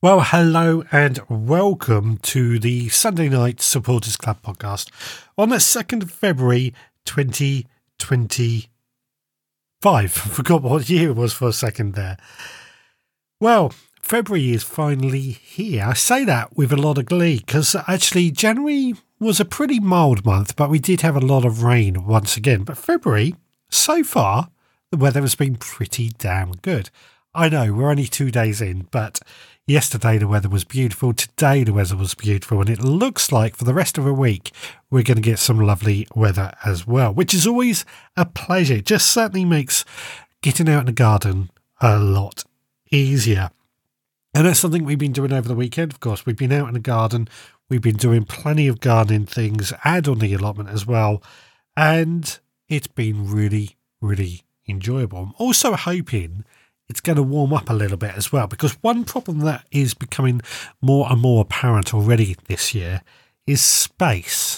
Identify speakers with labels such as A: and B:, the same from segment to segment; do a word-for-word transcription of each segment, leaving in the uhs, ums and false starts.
A: Well, hello and welcome to the Sunday Night Supporters Club podcast on the second of February twenty twenty-five. I forgot what year it was for a second there. Well, February is finally here. I say that with a lot of glee because actually January was a pretty mild month, but we did have a lot of rain once again. But February, so far, the weather has been pretty damn good. I know we're only two days in, but yesterday the weather was beautiful. Today the weather was beautiful. And it looks like for the rest of the week, we're going to get some lovely weather as well, which is always a pleasure. It just certainly makes getting out in the garden a lot easier. And that's something we've been doing over the weekend. Of course, we've been out in the garden. We've been doing plenty of gardening things and on the allotment as well. And it's been really, really enjoyable. I'm also hoping it's going to warm up a little bit as well, because one problem that is becoming more and more apparent already this year is space.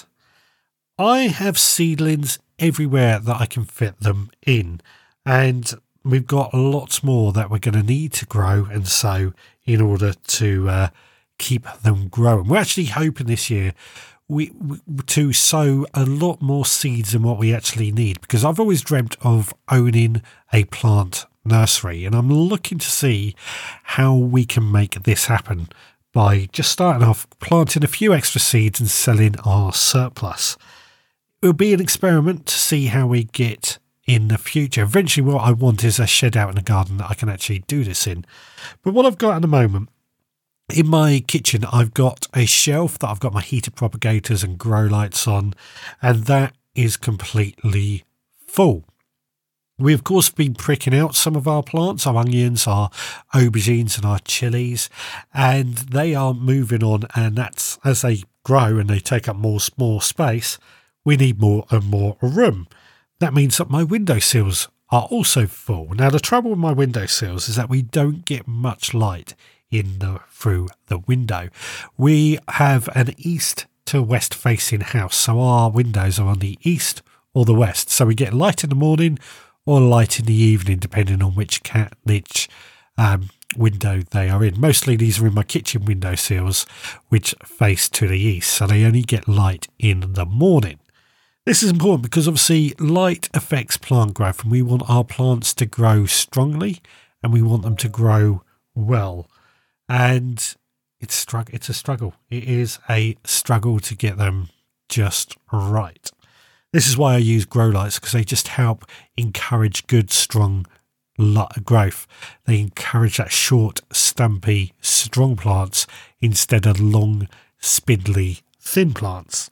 A: I have seedlings everywhere that I can fit them in, and we've got lots more that we're going to need to grow and sow in order to uh, keep them growing. We're actually hoping this year we, we to sow a lot more seeds than what we actually need, because I've always dreamt of owning a plant nursery, and I'm looking to see how we can make this happen by just starting off planting a few extra seeds and selling our surplus. It will be an experiment to see how we get in the future. Eventually what I want is a shed out in the garden that I can actually do this in. But what I've got at the moment in my kitchen, I've got a shelf that I've got my heated propagators and grow lights on, and that is completely full. We, of course, have been pricking out some of our plants, our onions, our aubergines and our chilies, and they are moving on, and that's as they grow and they take up more, more space, we need more and more room. That means that my windowsills are also full. Now, the trouble with my windowsills is that we don't get much light in the through the window. We have an east to west facing house, so our windows are on the east or the west, so we get light in the morning or light in the evening, depending on which cat which um, window they are in. Mostly these are in my kitchen window sills, which face to the east, so they only get light in the morning. This is important because obviously light affects plant growth, and we want our plants to grow strongly, and we want them to grow well. And it's strugg- it's a struggle. It is a struggle to get them just right. This is why I use grow lights, because they just help encourage good, strong growth. They encourage that short, stumpy, strong plants instead of long, spindly, thin plants.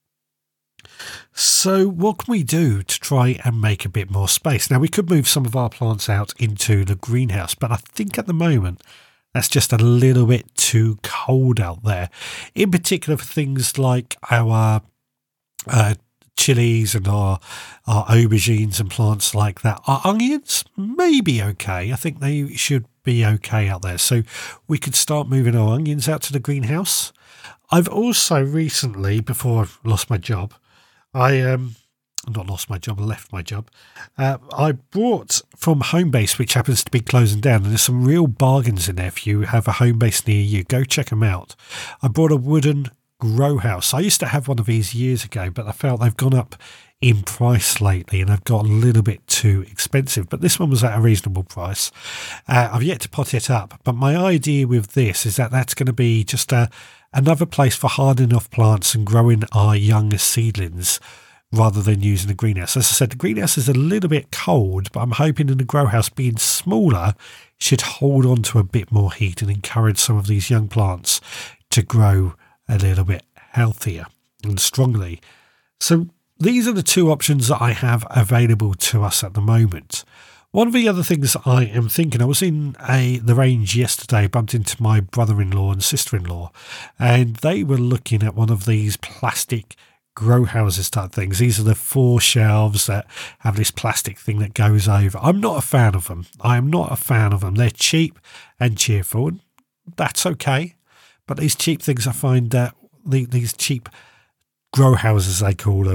A: So what can we do to try and make a bit more space? Now, we could move some of our plants out into the greenhouse, but I think at the moment that's just a little bit too cold out there. In particular for things like our uh, chilies and our, our aubergines and plants like that. Our onions may be okay. I think they should be okay out there. So we could start moving our onions out to the greenhouse. I've also recently, before I've lost my job, I um not lost my job, I left my job. Uh, I bought from Homebase, which happens to be closing down, and there's some real bargains in there if you have a Homebase near you. Go check them out. I bought a wooden grow house. I used to have one of these years ago, but I felt they've gone up in price lately and they've got a little bit too expensive. But this one was at a reasonable price. Uh, I've yet to pot it up, but my idea with this is that that's going to be just a another place for hardening off plants and growing our young seedlings, rather than using the greenhouse. As I said, the greenhouse is a little bit cold, but I'm hoping in the grow house being smaller should hold on to a bit more heat and encourage some of these young plants to grow a little bit healthier and strongly. So these are the two options that I have available to us at the moment. One of the other things I am thinking, I was in a the range yesterday, bumped into my brother-in-law and sister-in-law, and they were looking at one of these plastic grow houses type things. These are the four shelves that have this plastic thing that goes over. I'm not a fan of them. I am not a fan of them. They're cheap and cheerful, and that's okay. But these cheap things, I find that the, these cheap grow houses, they call them,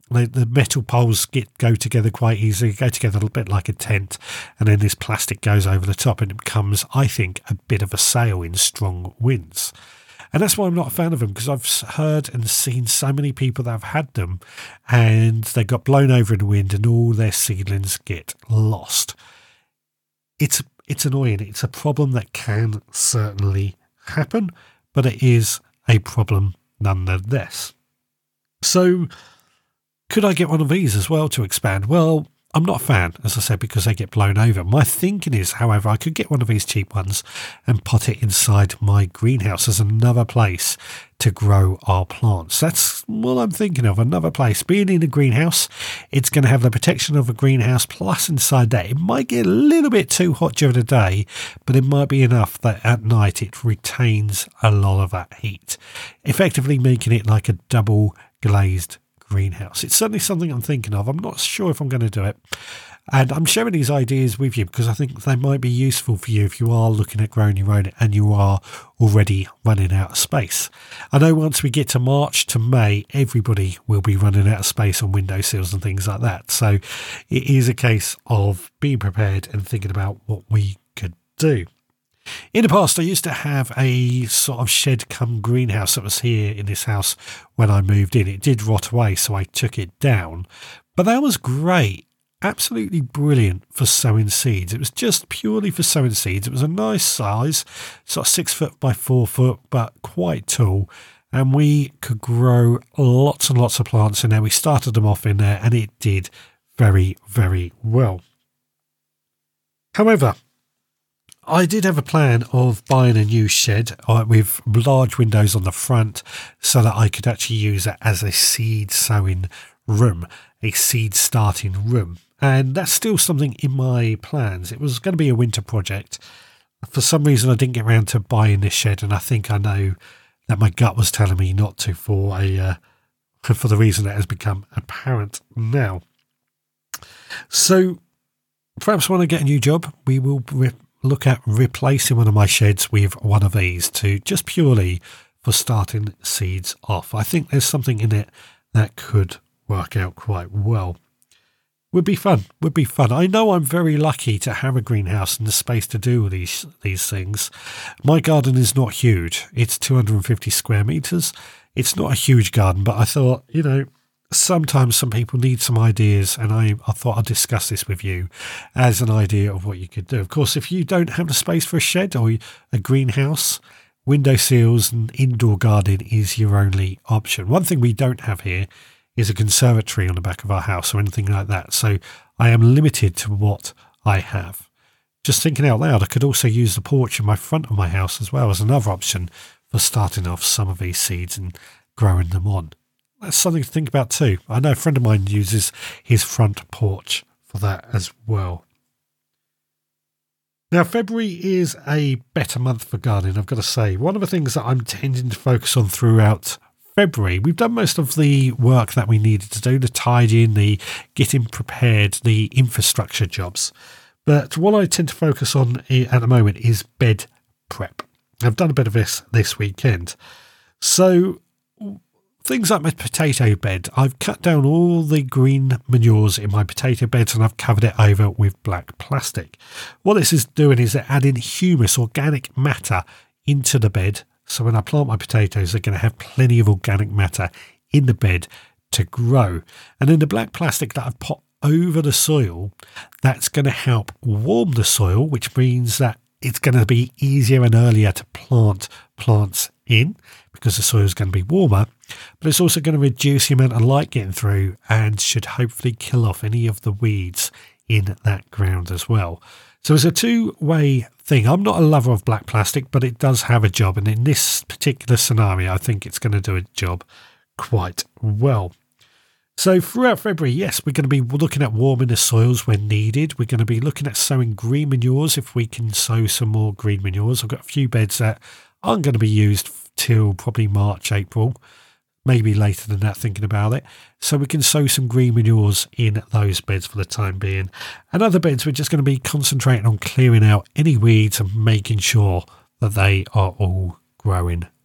A: the, the metal poles get go together quite easily, go together a little bit like a tent, and then this plastic goes over the top and it becomes, I think, a bit of a sail in strong winds. And that's why I'm not a fan of them, because I've heard and seen so many people that have had them and they got blown over in the wind and all their seedlings get lost. It's it's annoying. It's a problem that can certainly happen, but it is a problem nonetheless. So could I get one of these as well to expand? Well, I'm not a fan, as I said, because they get blown over. My thinking is, however, I could get one of these cheap ones and put it inside my greenhouse as another place to grow our plants. That's what I'm thinking of, another place. Being in a greenhouse, it's going to have the protection of a greenhouse, plus inside that, it might get a little bit too hot during the day, but it might be enough that at night it retains a lot of that heat, effectively making it like a double glazed greenhouse. It's certainly something I'm thinking of. I'm not sure if I'm going to do it, and I'm sharing these ideas with you because I think they might be useful for you if you are looking at growing your own and you are already running out of space. I know once we get to March to May, everybody will be running out of space on windowsills and things like that, so it is a case of being prepared and thinking about what we could do. In the past, I used to have a sort of shed cum greenhouse that was here in this house when I moved in. It did rot away, so I took it down. But that was great. Absolutely brilliant for sowing seeds. It was just purely for sowing seeds. It was a nice size, sort of six foot by four foot, but quite tall. And we could grow lots and lots of plants in there. We started them off in there, and it did very, very well. However, I did have a plan of buying a new shed uh, with large windows on the front so that I could actually use it as a seed sowing room, a seed starting room. And that's still something in my plans. It was going to be a winter project. For some reason, I didn't get around to buying this shed, and I think I know that my gut was telling me not to for a uh, for the reason that has become apparent now. So perhaps when I get a new job, we will Re- look at replacing one of my sheds with one of these to just purely for starting seeds off. I think there's something in it that could work out quite well. Would be fun, would be fun. I know I'm very lucky to have a greenhouse and the space to do all these, these things. My garden is not huge. It's two hundred fifty square metres. It's not a huge garden, but I thought, you know, sometimes some people need some ideas, and I, I thought I'd discuss this with you as an idea of what you could do. Of course, if you don't have the space for a shed or a greenhouse, windowsills and indoor gardening is your only option. One thing we don't have here is a conservatory on the back of our house or anything like that, so I am limited to what I have. Just thinking out loud, I could also use the porch in my front of my house as well as another option for starting off some of these seeds and growing them on. That's something to think about too. I know a friend of mine uses his front porch for that as well. Now, February is a better month for gardening, I've got to say. One of the things that I'm tending to focus on throughout February, we've done most of the work that we needed to do, the tidying, the getting prepared, the infrastructure jobs. But what I tend to focus on at the moment is bed prep. I've done a bit of this this weekend. So things like my potato bed, I've cut down all the green manures in my potato beds and I've covered it over with black plastic. What this is doing is adding humus, organic matter, into the bed. So when I plant my potatoes, they're going to have plenty of organic matter in the bed to grow. And then the black plastic that I've put over the soil, that's going to help warm the soil, which means that it's going to be easier and earlier to plant plants in because the soil is going to be warmer, but it's also going to reduce the amount of light getting through and should hopefully kill off any of the weeds in that ground as well. So it's a two-way thing. I'm not a lover of black plastic, but it does have a job, and in this particular scenario, I think it's going to do a job quite well. So throughout February, yes, we're going to be looking at warming the soils when needed. We're going to be looking at sowing green manures if we can sow some more green manures. I've got a few beds that aren't going to be used till probably March, April, maybe later than that, thinking about it. So we can sow some green manures in those beds for the time being. And other beds, we're just going to be concentrating on clearing out any weeds and making sure that they are all growing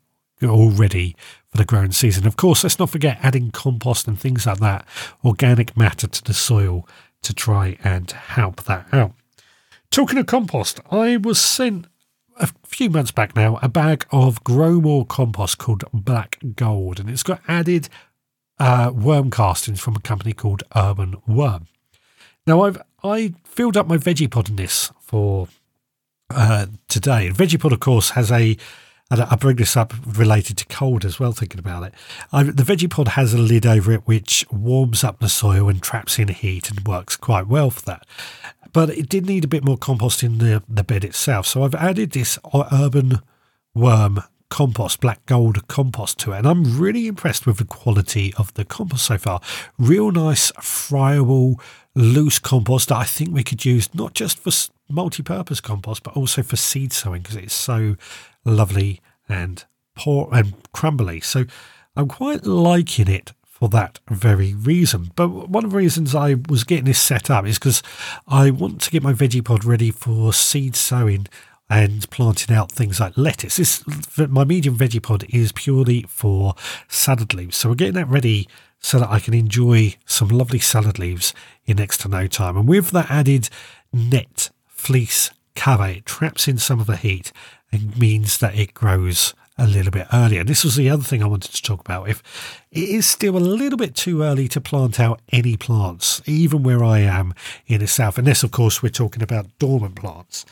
A: all ready for the growing season. Of course, let's not forget adding compost and things like that, organic matter to the soil to try and help that out. Talking of compost, I was sent a few months back now a bag of Grow More compost called Black Gold, and it's got added uh, worm castings from a company called Urban Worm. Now, I've I filled up my Veggie-Pod in this for uh, today. Veggie-Pod, of course, has a, and I bring this up related to cold as well, thinking about it. I, the Veggie-Pod has a lid over it which warms up the soil and traps in heat and works quite well for that. But it did need a bit more compost in the, the bed itself. So I've added this Urban Worm compost, Black Gold compost to it. And I'm really impressed with the quality of the compost so far. Real nice, friable, loose compost that I think we could use not just for multi-purpose compost, but also for seed sowing because it's so lovely and poor and crumbly. So I'm quite liking it for that very reason. But one of the reasons I was getting this set up is because I want to get my Veggie-Pod ready for seed sowing and planting out things like lettuce. This, my medium Veggie-Pod is purely for salad leaves. So we're getting that ready so that I can enjoy some lovely salad leaves in next to no time. And with that added net fleece cover, it traps in some of the heat and means that it grows a little bit earlier. This was the other thing I wanted to talk about. If it is still a little bit too early to plant out any plants, even where I am in the south, unless of course we're talking about dormant plants.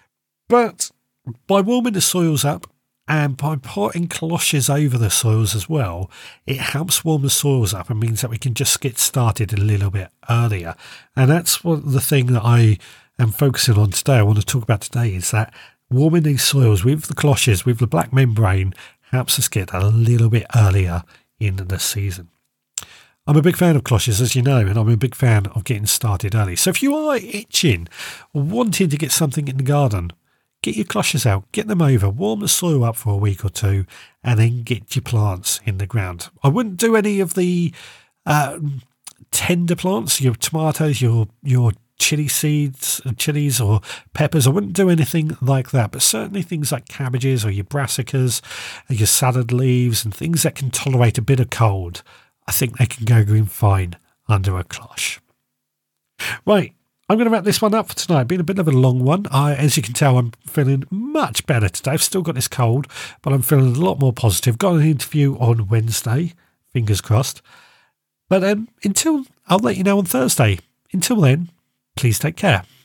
A: But by warming the soils up and by putting cloches over the soils as well, it helps warm the soils up and means that we can just get started a little bit earlier. And that's what the thing that I am focusing on today, I want to talk about today, is that warming these soils with the cloches, with the black membrane, helps us get a little bit earlier in the season. I'm a big fan of cloches, as you know, and I'm a big fan of getting started early. So if you are itching or wanting to get something in the garden, get your cloches out, get them over, warm the soil up for a week or two, and then get your plants in the ground. I wouldn't do any of the uh, tender plants, your tomatoes, your your chili seeds, chilies or peppers. I wouldn't do anything like that, but certainly things like cabbages or your brassicas, your salad leaves and things that can tolerate a bit of cold. I think they can go green fine under a cloche. Right, I'm going to wrap this one up for tonight. Been a bit of a long one. I, as you can tell, I'm feeling much better today. I've still got this cold, but I'm feeling a lot more positive. Got an interview on Wednesday, fingers crossed. But um, until, I'll let you know on Thursday. Until then, please take care.